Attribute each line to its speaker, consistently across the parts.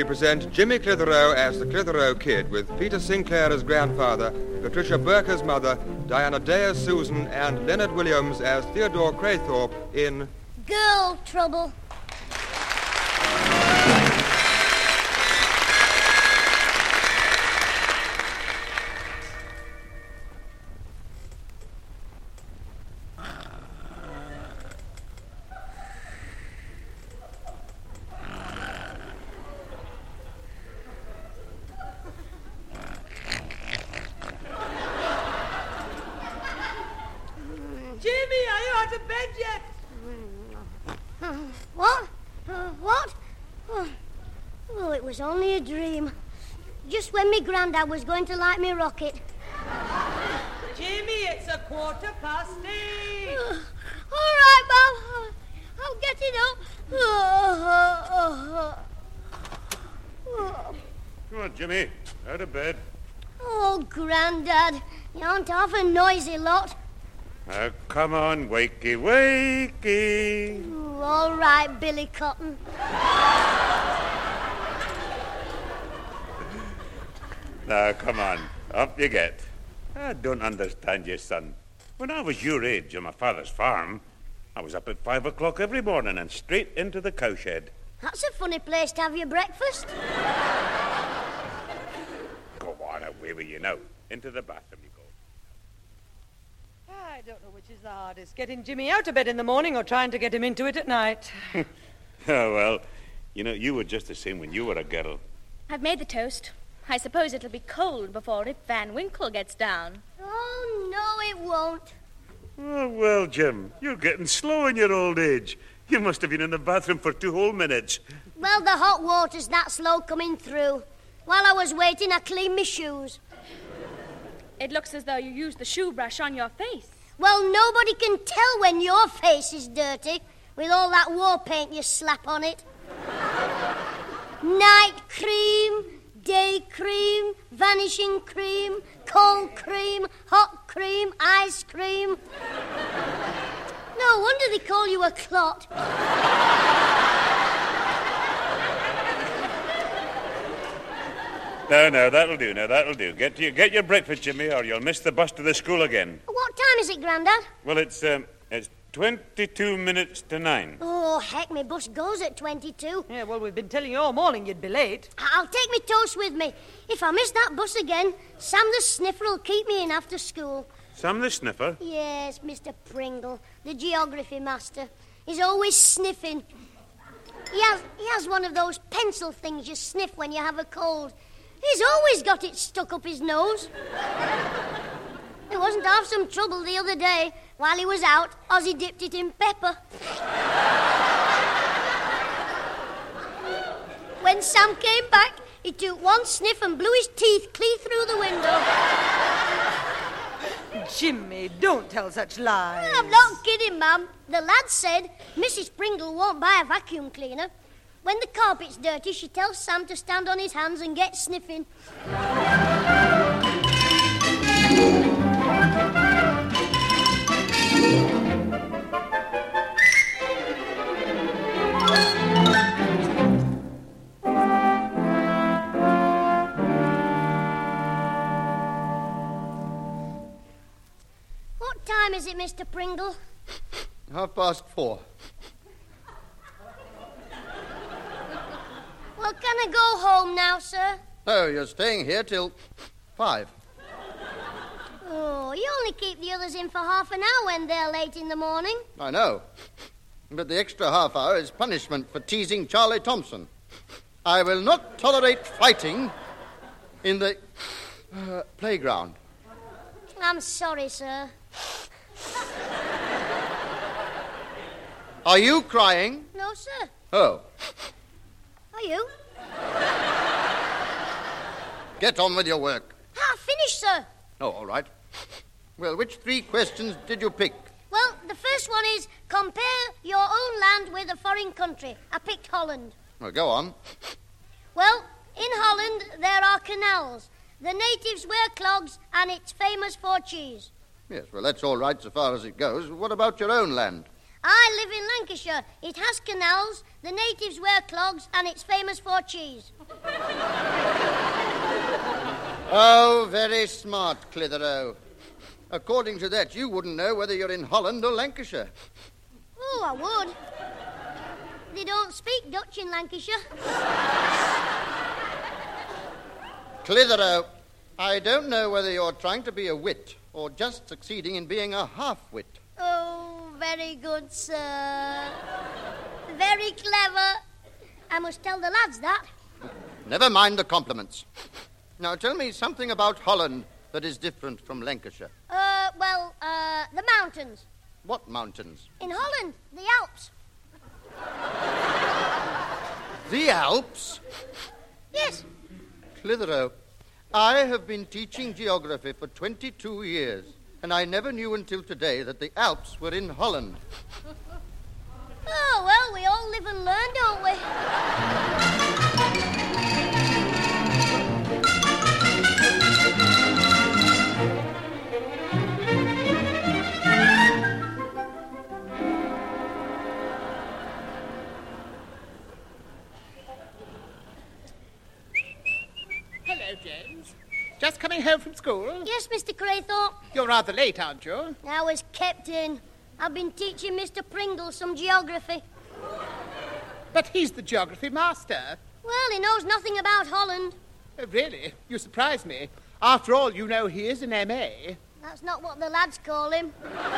Speaker 1: present Jimmy Clitheroe as the Clitheroe Kid, with Peter Sinclair as grandfather, Patricia Burke as mother, Diana Day as Susan, and Leonard Williams as Theodore Craythorpe in
Speaker 2: Girl Trouble. Was only a dream. Just when me grandad was going to light me rocket.
Speaker 3: Jimmy, it's 8:15.
Speaker 2: All right, Mum. I'll get it up.
Speaker 4: Come on, Jimmy. Out of bed.
Speaker 2: Oh, Grandad, you aren't half a noisy lot.
Speaker 4: Now, come on, wakey, wakey.
Speaker 2: Ooh, all right, Billy Cotton.
Speaker 4: Now, come on. Up you get. I don't understand you, son. When I was your age on my father's farm, I was up at 5 o'clock every morning and straight into the cowshed.
Speaker 2: That's a funny place to have your breakfast.
Speaker 4: Go on, away with you now. Into the bathroom you go.
Speaker 3: I don't know which is the hardest, getting Jimmy out of bed in the morning or trying to get him into it at night.
Speaker 4: Oh, well, you know, you were just the same when you were a girl.
Speaker 5: I've made the toast. I suppose it'll be cold before Rip Van Winkle gets down.
Speaker 2: Oh, no, it won't.
Speaker 4: Oh, well, Jim, you're getting slow in your old age. You must have been in the bathroom for 2 whole minutes.
Speaker 2: Well, the hot water's that slow coming through. While I was waiting, I cleaned my shoes.
Speaker 5: It looks as though you used the shoe brush on your face.
Speaker 2: Well, nobody can tell when your face is dirty with all that war paint you slap on it. Night cream, day cream, vanishing cream, cold cream, hot cream, ice cream. No wonder they call you a clot.
Speaker 4: No, that'll do. Get your breakfast, Jimmy, or you'll miss the bus to the school again.
Speaker 2: What time is it, Grandad?
Speaker 4: Well, it's 22 minutes to 9.
Speaker 2: Oh, heck, my bus goes at 22.
Speaker 3: Yeah, well, we've been telling you all morning you'd be late.
Speaker 2: I'll take my toast with me. If I miss that bus again, Sam the Sniffer will keep me in after school.
Speaker 4: Sam the Sniffer?
Speaker 2: Yes, Mr. Pringle, the geography master. He's always sniffing. He has one of those pencil things you sniff when you have a cold. He's always got it stuck up his nose. It wasn't half some trouble the other day. While he was out, Ozzy dipped it in pepper. When Sam came back, he took one sniff and blew his teeth clean through the window.
Speaker 3: Jimmy, don't tell such lies.
Speaker 2: I'm not kidding, Ma'am. The lad said Mrs. Pringle won't buy a vacuum cleaner. When the carpet's dirty, she tells Sam to stand on his hands and get sniffing. What time is it, Mr. Pringle?
Speaker 6: 4:30.
Speaker 2: Well, can I go home now, sir?
Speaker 6: No, you're staying here till 5.
Speaker 2: Oh, you only keep the others in for half an hour when they're late in the morning.
Speaker 6: I know. But the extra half hour is punishment for teasing Charlie Thompson. I will not tolerate fighting in the playground.
Speaker 2: I'm sorry, sir.
Speaker 6: Are you crying?
Speaker 2: No, sir.
Speaker 6: Oh.
Speaker 2: Are you?
Speaker 6: Get on with your work.
Speaker 2: Finished, sir.
Speaker 6: Oh, all right. Well, which 3 questions did you pick?
Speaker 2: Well, the first one is compare your own land with a foreign country. I picked Holland.
Speaker 6: Well, go on.
Speaker 2: Well, in Holland there are canals. The natives wear clogs and it's famous for cheese.
Speaker 6: Yes, well, that's all right so far as it goes. What about your own land?
Speaker 2: I live in Lancashire. It has canals, the natives wear clogs, and it's famous for cheese.
Speaker 6: Oh, very smart, Clitheroe. According to that, you wouldn't know whether you're in Holland or Lancashire.
Speaker 2: Oh, I would. They don't speak Dutch in Lancashire.
Speaker 6: Clitheroe, I don't know whether you're trying to be a wit or just succeeding in being a half-wit.
Speaker 2: Oh, very good, sir. Very clever. I must tell the lads that.
Speaker 6: Never mind the compliments. Now tell me something about Holland that is different from Lancashire.
Speaker 2: The mountains.
Speaker 6: What mountains?
Speaker 2: In Holland, the Alps.
Speaker 6: The Alps?
Speaker 2: Yes.
Speaker 6: Clitheroe, I have been teaching geography for 22 years, and I never knew until today that the Alps were in Holland.
Speaker 2: Oh, well, we all live and learn, don't we?
Speaker 7: Hello, James. Just coming home from school?
Speaker 2: Yes, Mr. Craythorpe.
Speaker 7: You're rather late, aren't you?
Speaker 2: I was kept in. I've been teaching Mr. Pringle some geography.
Speaker 7: But he's the geography master.
Speaker 2: Well, he knows nothing about Holland.
Speaker 7: Oh, really? You surprise me. After all, you know he is an M.A.
Speaker 2: That's not what the lads call him.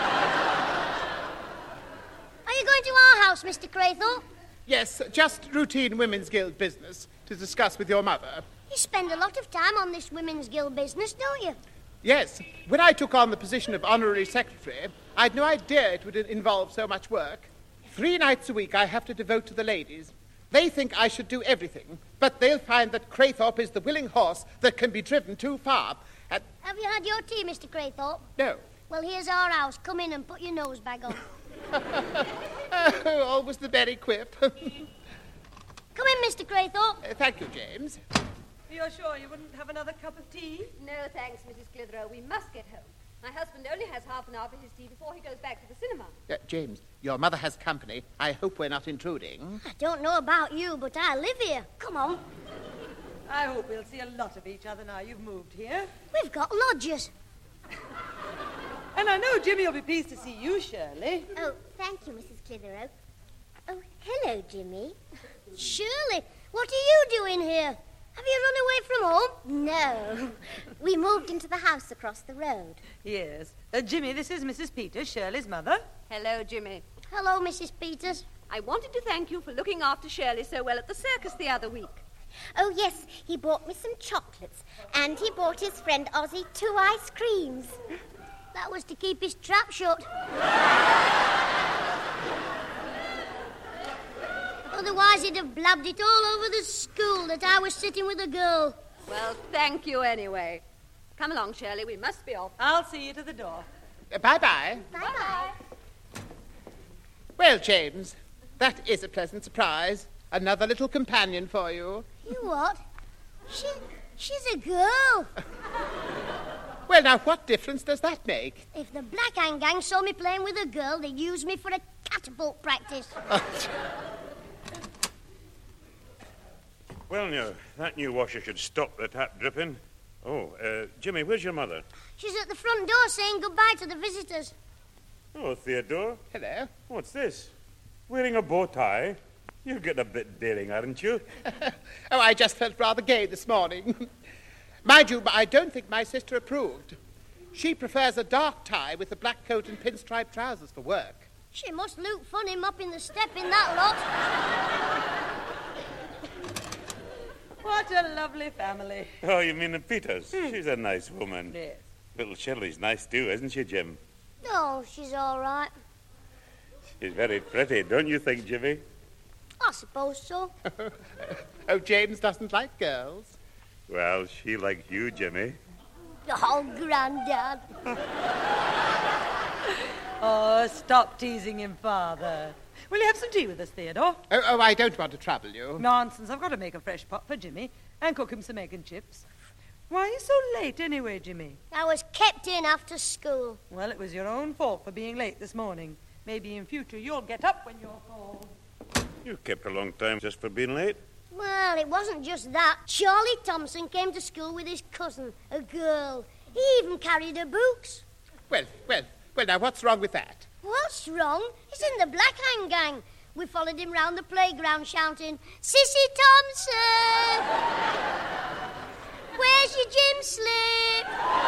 Speaker 2: Are you going to our house, Mr. Craythorpe?
Speaker 7: Yes, just routine Women's Guild business to discuss with your mother.
Speaker 2: You spend a lot of time on this Women's Guild business, don't you?
Speaker 7: Yes. When I took on the position of honorary secretary, I had no idea it would involve so much work. 3 nights a week I have to devote to the ladies. They think I should do everything, but they'll find that Craythorpe is the willing horse that can be driven too far.
Speaker 2: Have you had your tea, Mr. Craythorpe?
Speaker 7: No.
Speaker 2: Well, here's our house. Come in and put your nose bag on.
Speaker 7: Oh, always the very quip.
Speaker 2: Come in, Mr. Craythorpe.
Speaker 7: Thank you, James.
Speaker 3: You're sure you wouldn't have another cup of tea?
Speaker 8: No, thanks, Mrs. Clitheroe. We must get home. My husband only has half an hour for his tea before he goes back to the cinema.
Speaker 7: James, your mother has company. I hope we're not intruding.
Speaker 2: I don't know about you, but I live here. Come on.
Speaker 3: I hope we'll see a lot of each other now you've moved here.
Speaker 2: We've got lodgers.
Speaker 3: And I know Jimmy will be pleased to see you, Shirley.
Speaker 2: Oh, thank you, Mrs. Clitheroe. Oh, hello, Jimmy. Shirley, what are you doing here? Have you run away from home?
Speaker 9: No. We moved into the house across the road.
Speaker 3: Yes. Jimmy, this is Mrs. Peters, Shirley's mother.
Speaker 8: Hello, Jimmy.
Speaker 2: Hello, Mrs. Peters.
Speaker 8: I wanted to thank you for looking after Shirley so well at the circus the other week.
Speaker 9: Oh, yes, he bought me some chocolates, and he bought his friend Ozzy 2 ice creams.
Speaker 2: That was to keep his trap shut. Otherwise, he'd have blabbed it all over the school that I was sitting with a girl.
Speaker 8: Well, thank you anyway. Come along, Shirley. We must be off.
Speaker 3: I'll see you to the door.
Speaker 7: Bye-bye.
Speaker 2: Bye-bye.
Speaker 7: Well, James, that is a pleasant surprise. Another little companion for you.
Speaker 2: You what? She's a girl.
Speaker 7: Well, now, what difference does that make?
Speaker 2: If the Black Hand Gang saw me playing with a girl, they'd use me for a catapult practice.
Speaker 4: Well, no, that new washer should stop the tap dripping. Oh, Jimmy, where's your mother?
Speaker 2: She's at the front door saying goodbye to the visitors.
Speaker 4: Oh, Theodore.
Speaker 7: Hello.
Speaker 4: What's this? Wearing a bow tie? You're getting a bit daring, aren't you?
Speaker 7: Oh, I just felt rather gay this morning. Mind you, I don't think my sister approved. She prefers a dark tie with a black coat and pinstripe trousers for work.
Speaker 2: She must look funny mopping the step in that lot.
Speaker 3: What a lovely family.
Speaker 4: Oh, you mean the Peters? She's a nice woman.
Speaker 3: Yes.
Speaker 4: Little Shirley's nice too, isn't she, Jim?
Speaker 2: Oh, she's all right.
Speaker 4: She's very pretty, don't you think, Jimmy?
Speaker 2: I suppose so.
Speaker 7: Oh, James doesn't like girls.
Speaker 4: Well, she likes you, Jimmy.
Speaker 2: Oh, Grandad.
Speaker 3: Oh, stop teasing him, Father. Will you have some tea with us, Theodore?
Speaker 7: Oh, I don't want to trouble you.
Speaker 3: Nonsense. I've got to make a fresh pot for Jimmy and cook him some egg and chips. Why are you so late anyway, Jimmy?
Speaker 2: I was kept in after school.
Speaker 3: Well, it was your own fault for being late this morning. Maybe in future you'll get up when you're called.
Speaker 4: You kept a long time just for being late.
Speaker 2: Well, it wasn't just that. Charlie Thompson came to school with his cousin, a girl. He even carried her books.
Speaker 7: Well, now what's wrong with that?
Speaker 2: What's wrong? He's in the Black Hand Gang. We followed him round the playground shouting, Sissy Thompson! Where's your gym slip?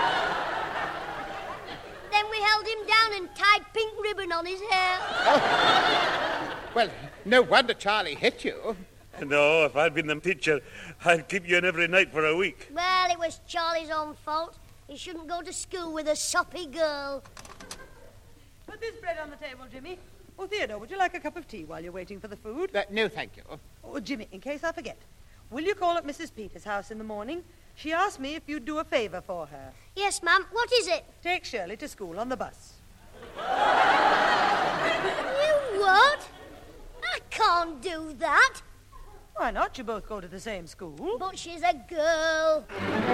Speaker 2: Then we held him down and tied pink ribbon on his hair.
Speaker 7: Oh. Well, no wonder Charlie hit you.
Speaker 4: No, if I'd been the teacher, I'd keep you in every night for a week.
Speaker 2: Well, it was Charlie's own fault. He shouldn't go to school with a soppy girl.
Speaker 3: Put this bread on the table, Jimmy. Oh, Theodore, would you like a cup of tea while you're waiting for the food?
Speaker 7: No, thank you.
Speaker 3: Oh, Jimmy, in case I forget, will you call at Mrs. Peters' house in the morning? She asked me if you'd do a favour for her.
Speaker 2: Yes, ma'am. What is it?
Speaker 3: Take Shirley to school on the bus.
Speaker 2: You what? I can't do that.
Speaker 3: Why not? You both go to the same school.
Speaker 2: But she's a girl.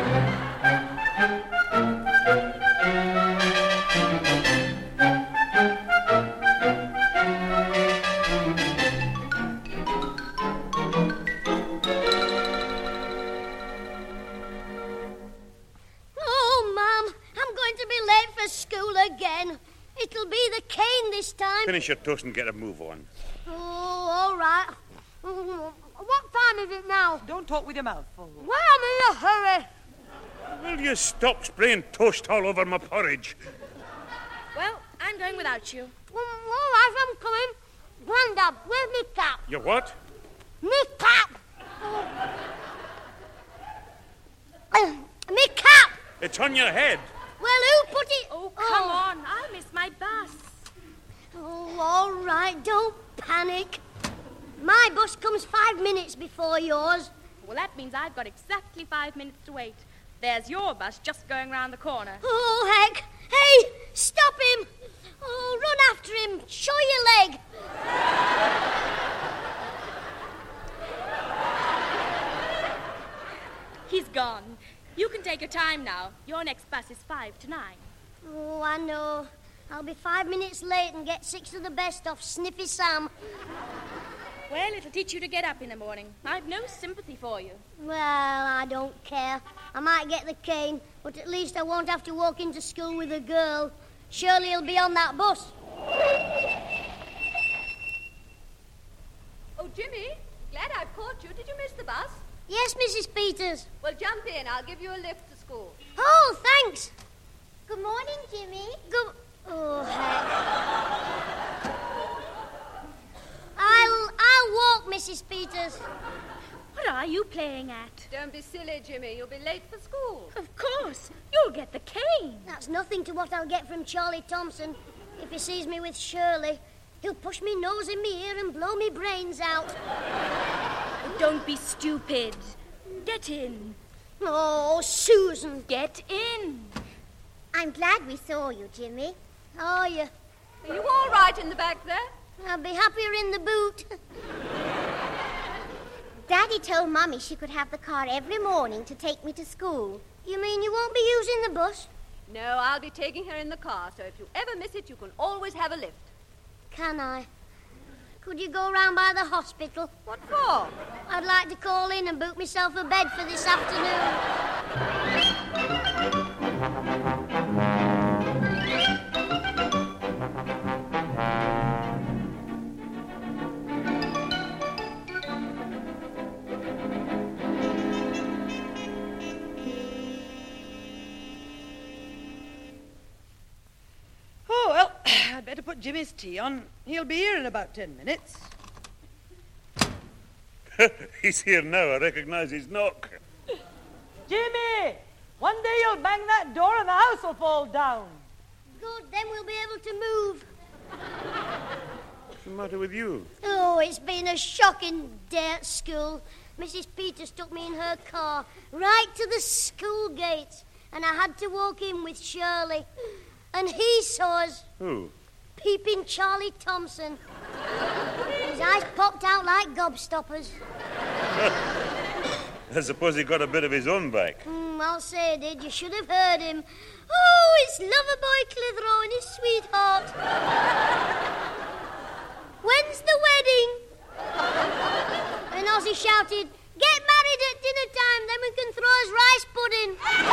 Speaker 2: Oh, Mum, I'm going to be late for school again. It'll be the cane this time.
Speaker 4: Finish your toast and get a move on.
Speaker 2: Oh, all right. What time is it now?
Speaker 3: Don't talk with your mouth full.
Speaker 2: Well, I'm in a hurry.
Speaker 4: Will you stop spraying toast all over my porridge?
Speaker 5: Well, I'm going without you.
Speaker 2: All right, I'm coming. Grandad, where's me cap?
Speaker 4: Your what?
Speaker 2: Me cap. Me cap.
Speaker 4: It's on your head.
Speaker 2: Well, who put it?
Speaker 5: Oh, come on. I'll miss my bus.
Speaker 2: Oh, all right. Don't panic. My bus comes 5 minutes before yours.
Speaker 5: Well, that means I've got exactly 5 minutes to wait. There's your bus just going round the corner.
Speaker 2: Oh, heck. Hey, stop him. Oh, run after him. Show your leg.
Speaker 5: He's gone. You can take your time now. Your next bus is 5 to 9.
Speaker 2: Oh, I know. I'll be 5 minutes late and get 6 of the best off Sniffy Sam.
Speaker 5: Well, it'll teach you to get up in the morning. I've no sympathy for you.
Speaker 2: Well, I don't care. I might get the cane, but at least I won't have to walk into school with a girl. Surely he'll be on that bus.
Speaker 8: Oh, Jimmy, glad I've caught you. Did you miss the bus?
Speaker 2: Yes, Mrs. Peters.
Speaker 8: Well, jump in. I'll give you a lift to school.
Speaker 2: Oh, thanks.
Speaker 9: Good morning, Jimmy.
Speaker 2: Good... Oh, heck. I'll walk, Mrs. Peters.
Speaker 5: What are you playing at?
Speaker 8: Don't be silly, Jimmy. You'll be late for school.
Speaker 5: Of course. You'll get the cane.
Speaker 2: That's nothing to what I'll get from Charlie Thompson. If he sees me with Shirley, he'll push me nose in me ear and blow me brains out.
Speaker 5: Don't be stupid. Get in.
Speaker 2: Oh, Susan.
Speaker 5: Get in.
Speaker 9: I'm glad we saw you, Jimmy.
Speaker 2: Are you?
Speaker 8: Are you all right in the back there?
Speaker 2: I'll be happier in the boot.
Speaker 9: Daddy told Mummy she could have the car every morning to take me to school.
Speaker 2: You mean you won't be using the bus?
Speaker 8: No, I'll be taking her in the car, so if you ever miss it, you can always have a lift.
Speaker 2: Can I? Could you go round by the hospital?
Speaker 8: What for?
Speaker 2: I'd like to call in and book myself a bed for this afternoon.
Speaker 3: Oh, well, I'd better put Jimmy's tea on. He'll be here in about 10 minutes.
Speaker 4: He's here now. I recognize his knock.
Speaker 3: Jimmy! One day you'll bang that door and the house will fall down.
Speaker 2: Good, then we'll be able to move.
Speaker 4: What's the matter with you?
Speaker 2: Oh, it's been a shocking day at school. Mrs. Peters took me in her car right to the school gates, and I had to walk in with Shirley. And he saw us.
Speaker 4: Who?
Speaker 2: Peeping Charlie Thompson. His eyes popped out like gobstoppers.
Speaker 4: I suppose he got a bit of his own back.
Speaker 2: I'll say he did. You should have heard him. Oh, it's Loverboy Clitheroe and his sweetheart. wedding. And Ozzy shouted, get married at dinner time, then we can throw us rice pudding.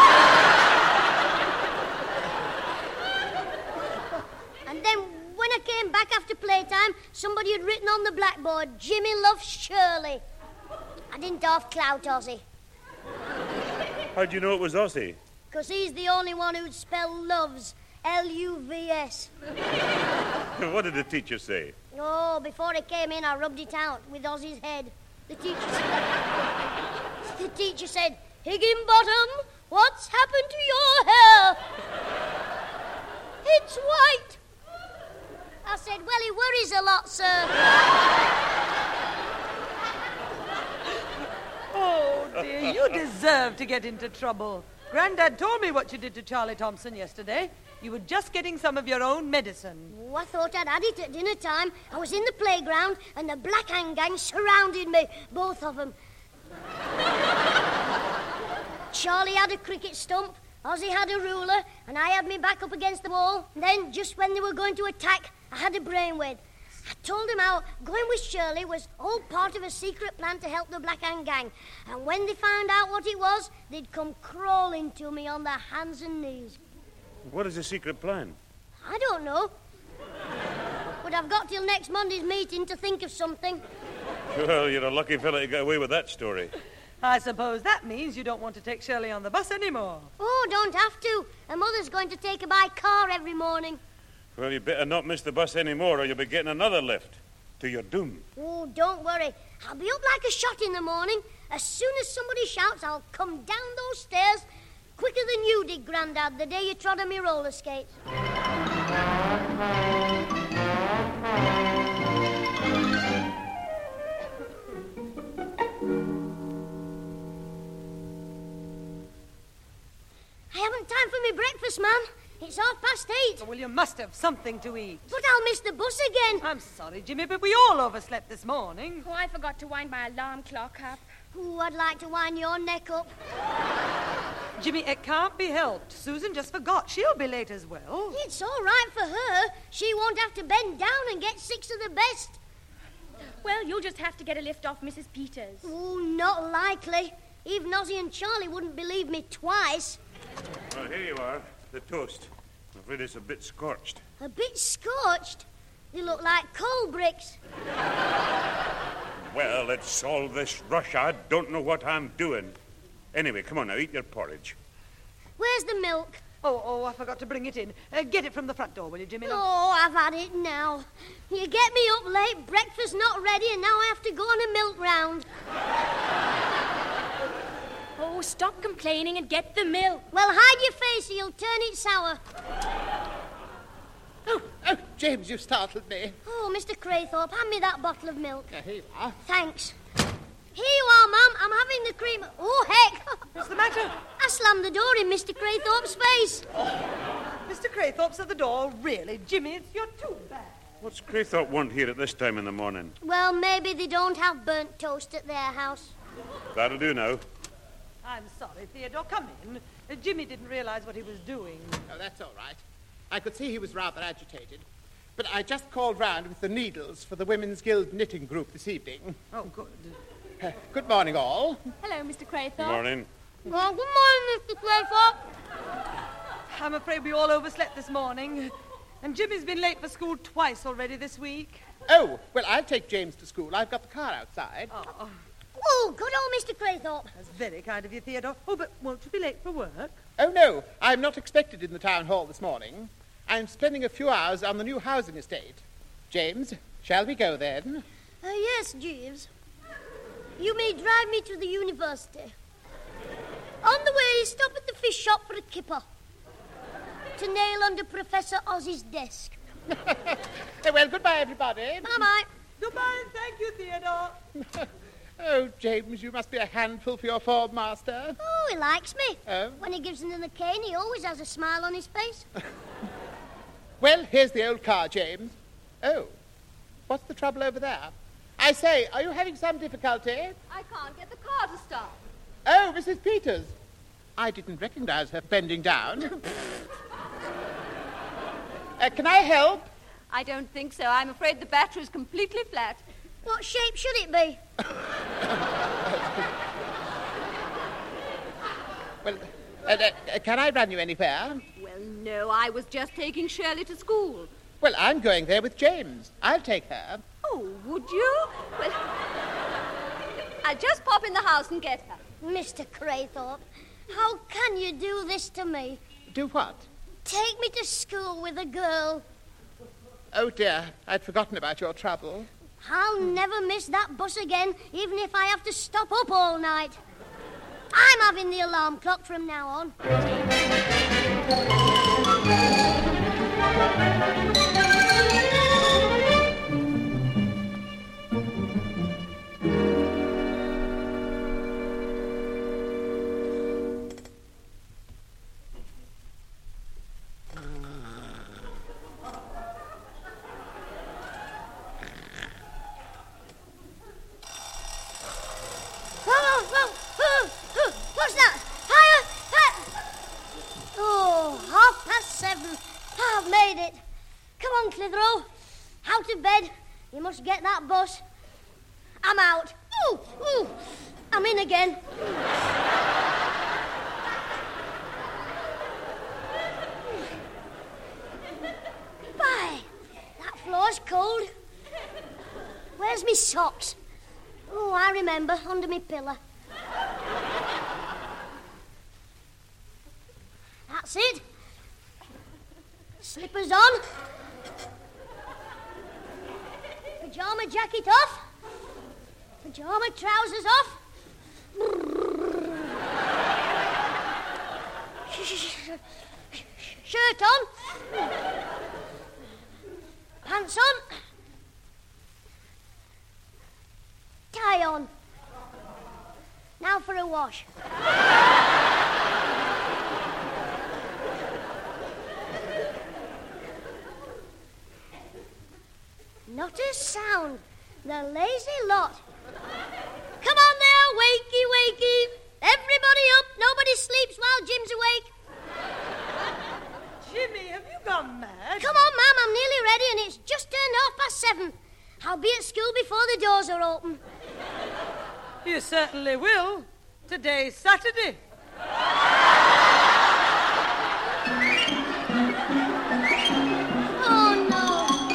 Speaker 2: And then when I came back after playtime, somebody had written on the blackboard, Jimmy loves Shirley. I didn't half clout Ozzy.
Speaker 4: How'd you know it was Ozzy?
Speaker 2: Because he's the only one who'd spell loves, L-U-V-S.
Speaker 4: What did the teacher say?
Speaker 2: Oh, before he came in, I rubbed it out with Ozzy's head. The teacher said, Higginbottom, what's happened to your hair? It's white. I said, well, he worries a lot, sir.
Speaker 3: Oh, dear, you deserve to get into trouble. Grandad told me what you did to Charlie Thompson yesterday. You were just getting some of your own medicine.
Speaker 2: Oh, I thought I'd had it at dinner time. I was in the playground and the Black Hand Gang surrounded me, both of them. Charlie had a cricket stump, Ozzy had a ruler, and I had me back up against the wall. And then, just when they were going to attack, I had a brainwave. I told him how going with Shirley was all part of a secret plan to help the Black Hand Gang. And when they found out what it was, they'd come crawling to me on their hands and knees.
Speaker 4: What is the secret plan?
Speaker 2: I don't know. But I've got till next Monday's meeting to think of something.
Speaker 4: Well, you're a lucky fella to get away with that story.
Speaker 3: I suppose that means you don't want to take Shirley on the bus anymore.
Speaker 2: Oh, don't have to. Her mother's going to take her by car every morning.
Speaker 4: Well, you better not miss the bus anymore or you'll be getting another lift. To your doom.
Speaker 2: Oh, don't worry. I'll be up like a shot in the morning. As soon as somebody shouts, I'll come down those stairs quicker than you did, Grandad, the day you trod on me roller skates. I haven't time for me breakfast, Mum. It's 8:30.
Speaker 3: Well, you must have something to eat.
Speaker 2: But I'll miss the bus again.
Speaker 3: I'm sorry, Jimmy, but we all overslept this morning.
Speaker 5: Oh, I forgot to wind my alarm clock up.
Speaker 2: Ooh, I'd like to wind your neck up.
Speaker 3: Jimmy, it can't be helped. Susan just forgot. She'll be late as well.
Speaker 2: It's all right for her. She won't have to bend down and get 6 of the best.
Speaker 5: Well, you'll just have to get a lift off Mrs. Peters.
Speaker 2: Oh, not likely. Even Ozzy and Charlie wouldn't believe me twice.
Speaker 4: Well, here you are. The toast. I'm afraid it's a bit scorched.
Speaker 2: A bit scorched? They look like coal bricks.
Speaker 4: Well, it's all this rush. I don't know what I'm doing. Anyway, come on now, eat your porridge.
Speaker 2: Where's the milk?
Speaker 3: Oh, I forgot to bring it in. Get it from the front door, will you, Jimmy?
Speaker 2: Oh, I've had it now. You get me up late, breakfast not ready, and now I have to go on a milk round.
Speaker 5: Oh, stop complaining and get the milk.
Speaker 2: Well, hide your face or you'll turn it sour.
Speaker 7: Oh, James, you startled me.
Speaker 2: Oh, Mr. Craythorpe, hand me that bottle of milk.
Speaker 7: Here you are.
Speaker 2: Thanks. Here you are, Mum. I'm having the cream. Oh, heck.
Speaker 3: What's the matter?
Speaker 2: I slammed the door in Mr. Craythorpe's face.
Speaker 3: Mr. Craythorpe's at the door. Really, Jimmy, you're too bad.
Speaker 4: What's Craythorpe want here at this time in the morning?
Speaker 2: Well, maybe they don't have burnt toast at their house.
Speaker 4: That'll do now.
Speaker 3: I'm sorry, Theodore. Come in. Jimmy didn't realize what he was doing.
Speaker 7: Oh, that's all right. I could see he was rather agitated. But I just called round with the needles for the Women's Guild knitting group this evening.
Speaker 3: Oh, good.
Speaker 7: Good morning, all.
Speaker 5: Hello, Mr. Craythorpe.
Speaker 4: Good morning.
Speaker 2: Oh, good morning, Mr. Craythorpe.
Speaker 3: I'm afraid we all overslept this morning. And Jimmy's been late for school twice already this week.
Speaker 7: Oh, well, I'll take James to school. I've got the car outside.
Speaker 2: Oh, good old Mr. Craythorpe.
Speaker 3: That's very kind of you, Theodore. Oh, but won't you be late for work?
Speaker 7: Oh, no, I'm not expected in the town hall this morning. I'm spending a few hours on the new housing estate. James, shall we go then?
Speaker 2: Yes, Jeeves. You may drive me to the university. On the way, stop at the fish shop for a kipper to nail under Professor Ozzy's desk.
Speaker 7: Well, goodbye, everybody.
Speaker 2: Bye-bye.
Speaker 3: Goodbye, thank you, Theodore.
Speaker 7: Oh, James, you must be a handful for your form master.
Speaker 2: Oh, he likes me.
Speaker 7: Oh?
Speaker 2: When he gives him the cane, he always has a smile on his face.
Speaker 7: Well, here's the old car, James. Oh, what's the trouble over there? I say, are you having some difficulty?
Speaker 8: I can't get the car to start.
Speaker 7: Oh, Mrs. Peters. I didn't recognize her bending down.
Speaker 3: Can I help?
Speaker 8: I don't think so. I'm afraid the battery's completely flat.
Speaker 2: What shape should it be?
Speaker 7: Well, can I run you anywhere?
Speaker 8: Well, no, I was just taking Shirley to school.
Speaker 7: Well, I'm going there with James. I'll take her.
Speaker 8: Oh, would you? Well, I'll just pop in the house and get her.
Speaker 2: Mr. Craythorpe, how can you do this to me?
Speaker 7: Do what?
Speaker 2: Take me to school with a girl.
Speaker 7: Oh, dear, I'd forgotten about your trouble.
Speaker 2: I'll never miss that bus again, even if I have to stop up all night. I'm having the alarm clock from now on. What's that? Oh, 7:30. I've made it. Come on, Clitheroe. Out of bed. You must get that bus. I'm out. Ooh. I'm in again. Bye. That floor's cold. Where's me socks? Oh, I remember, under me pillow. That's it. Slippers on. Pyjama jacket off. Pyjama trousers off. Shirt on. Pants on. Tie on. Now for a wash. Not a sound. The lazy lot. Come on now, wakey. Everybody up. Nobody sleeps while Jim's awake.
Speaker 3: Jimmy, have you gone mad?
Speaker 2: Come on, Ma'am. I'm nearly ready and it's just turned 7:30. I'll be at school before the doors are open.
Speaker 3: You certainly will. Today's Saturday.
Speaker 2: Oh, no.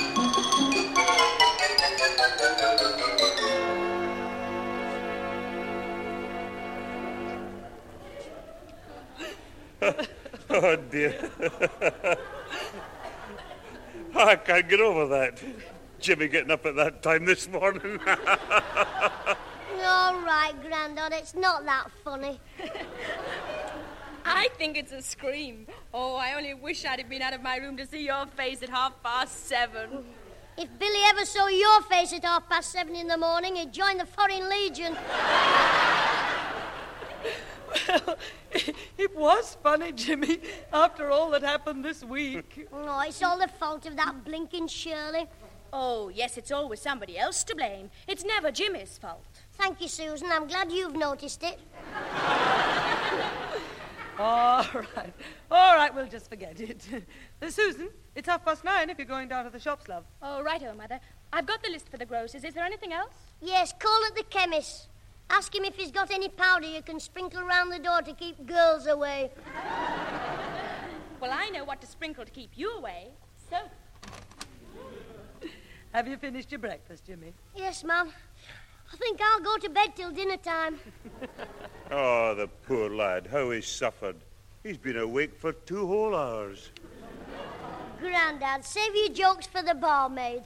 Speaker 4: Oh, dear. I can't get over that. Jimmy getting up at that time this morning.
Speaker 2: All right, Grandad, it's not that funny.
Speaker 5: I think it's a scream. Oh, I only wish I'd have been out of my room to see your face at 7:30.
Speaker 2: If Billy ever saw your face at 7:30 in the morning, he'd join the Foreign Legion.
Speaker 3: Well, it was funny, Jimmy, after all that happened this week.
Speaker 2: Oh, it's all the fault of that blinking Shirley.
Speaker 5: Oh, yes, it's always somebody else to blame. It's never Jimmy's fault.
Speaker 2: Thank you, Susan. I'm glad you've noticed it.
Speaker 3: All right, we'll just forget it. Susan, it's 9:30 if you're going down to the shops, love.
Speaker 5: Oh, righto, Mother. I've got the list for the grocers. Is there anything else?
Speaker 2: Yes, call at the chemist's. Ask him if he's got any powder you can sprinkle round the door to keep girls away.
Speaker 5: Well, I know what to sprinkle to keep you away. Soap.
Speaker 3: Have you finished your breakfast, Jimmy?
Speaker 2: Yes, Mum. I think I'll go to bed till dinner time.
Speaker 4: Oh, the poor lad, how he's suffered. He's been awake for 2 whole hours.
Speaker 2: Grandad, save your jokes for the barmaid.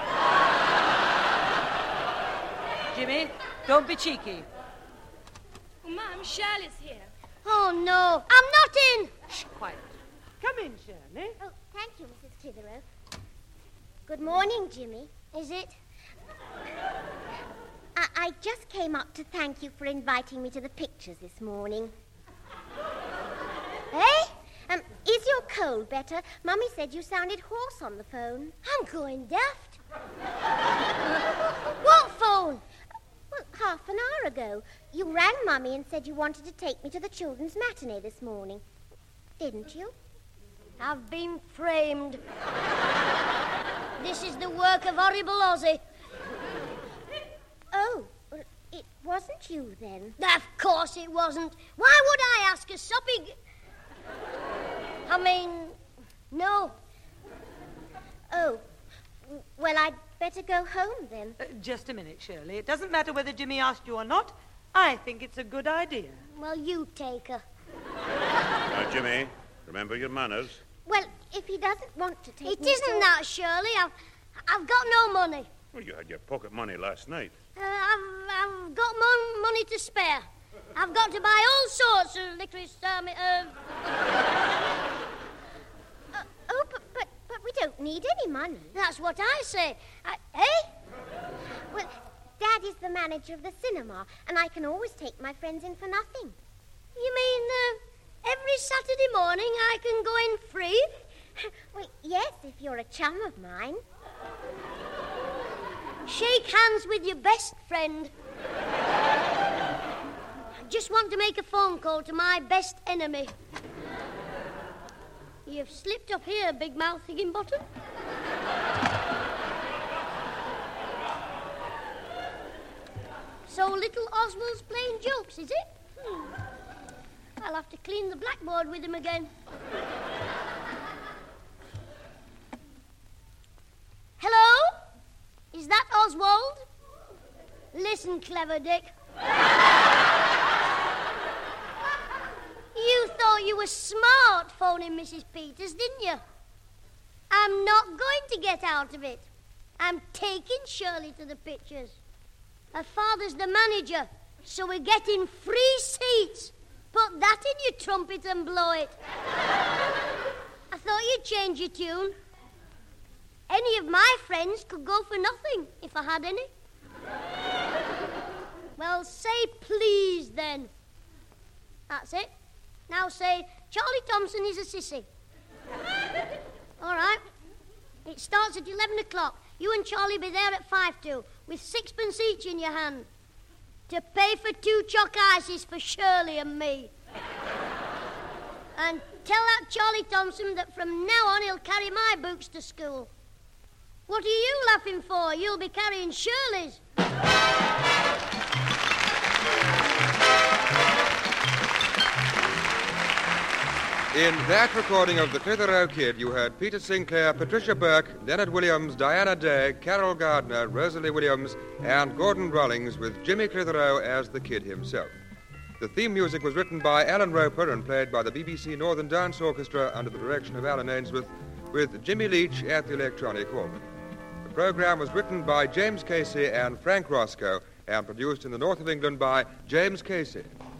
Speaker 3: Jimmy, don't be cheeky.
Speaker 5: Oh, Mum, Shirley's here.
Speaker 2: Oh, no. I'm not in.
Speaker 3: Shh, quiet. Come in, Shirley.
Speaker 9: Oh, thank you, Mrs. Clitheroe. Good morning, Jimmy.
Speaker 2: Is it?
Speaker 9: I just came up to thank you for inviting me to the pictures this morning.
Speaker 2: Eh?
Speaker 9: Is your cold better? Mummy said you sounded hoarse on the phone.
Speaker 2: I'm going daft. What phone?
Speaker 9: Well, half an hour ago. You rang Mummy and said you wanted to take me to the children's matinee this morning. Didn't you?
Speaker 2: I've been framed. This is the work of horrible Ozzy.
Speaker 9: wasn't you then?
Speaker 2: Of course it wasn't. Why would I ask a soppy... no.
Speaker 9: Oh, well, I'd better go home then.
Speaker 3: Just a minute, Shirley. It doesn't matter whether Jimmy asked you or not. I think it's a good idea.
Speaker 2: Well, you take her.
Speaker 4: Now, Jimmy, remember your manners.
Speaker 9: Well, if he doesn't want to take
Speaker 2: It
Speaker 9: me...
Speaker 2: isn't that, Shirley. I've got no money.
Speaker 4: Well, you had your pocket money last night.
Speaker 2: I've got money to spare. I've got to buy all sorts of licorice...
Speaker 9: But we don't need any money.
Speaker 2: That's what I say.
Speaker 9: Well, Dad is the manager of the cinema, and I can always take my friends in for nothing.
Speaker 2: You mean every Saturday morning I can go in free?
Speaker 9: Well, yes, if you're a chum of mine.
Speaker 2: Shake hands with your best friend. I just want to make a phone call to my best enemy. You've slipped up here, Big Mouth Higginbottom. So little Oswald's playing jokes, is it? I'll have to clean the blackboard with him again. Hello? Is that Oswald? Listen, clever Dick. You thought you were smart phoning Mrs. Peters, didn't you? I'm not going to get out of it. I'm taking Shirley to the pictures. Her father's the manager, so we're getting free seats. Put that in your trumpet and blow it. I thought you'd change your tune. Any of my friends could go for nothing if I had any. Well, say please then. That's it. Now say, Charlie Thompson is a sissy. All right. It starts at 11 o'clock. You and Charlie be there at 5 with 6pence each in your hand to pay for 2 chalk ices for Shirley and me. And tell that Charlie Thompson that from now on he'll carry my books to school. What are you laughing for? You'll be carrying Shirley's.
Speaker 1: In that recording of The Clitheroe Kid, you heard Peter Sinclair, Patricia Burke, Leonard Williams, Diana Day, Carol Gardner, Rosalie Williams, and Gordon Rollings, with Jimmy Clitheroe as the kid himself. The theme music was written by Alan Roper and played by the BBC Northern Dance Orchestra under the direction of Alan Ainsworth, with Jimmy Leach at the electronic organ. The program was written by James Casey and Frank Roscoe and produced in the north of England by James Casey.